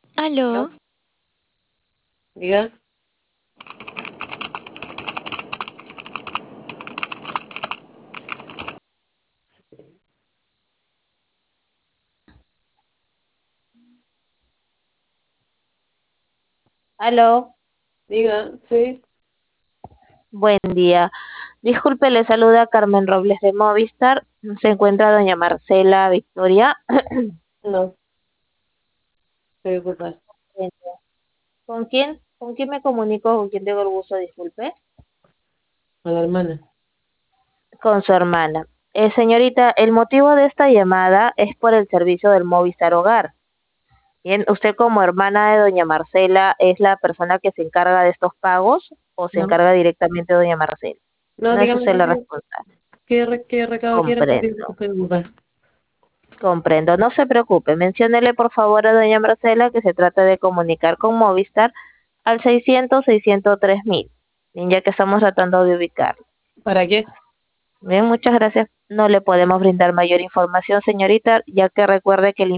Aló, ¿No? Diga, Aló, diga, sí, buen día. Disculpe, le saluda Carmen Robles de Movistar. Se encuentra doña Marcela Victoria. no, estoy ocupada. ¿Con quién me comunico? ¿Con quién tengo el gusto? Disculpe. A la hermana. Con su hermana. Señorita, el motivo de esta llamada es por el servicio del Movistar Hogar. Bien, usted como hermana de doña Marcela, ¿es la persona que se encarga de estos pagos o se No, encarga directamente de doña Marcela? no, No es dígame usted más la bien, responsable. qué recado quiere porque Comprendo. estoy ocupada. Comprendo, no se preocupe. Menciónele por favor a doña Marcela que se trata de comunicar con Movistar al 600-603 000. Bien, ya que estamos tratando de ubicar. ¿Para qué? Bien, muchas gracias. No le podemos brindar mayor información, señorita, ya que recuerde que el